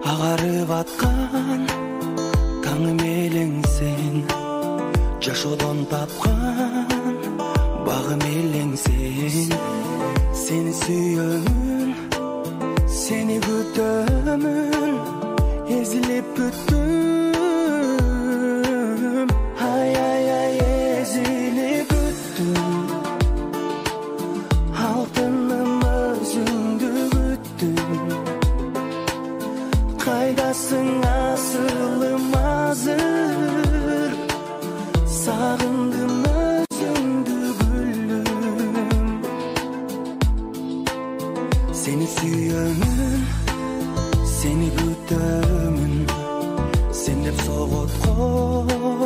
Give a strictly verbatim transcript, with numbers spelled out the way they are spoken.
Агарып аткан таңым элең сен, жашоодон тапкан багым элең сен. Сени сүйөмүн, сени күтөмүн, эзилип күттүм. Ай ай ай эзилип күттүм, алтыным өзүңдү күттүм. Кайдасың асылым азыр, сагындым өзүңдү гүлүм. Сени сүйөмүн, сени күтөмүн, сен деп соготкон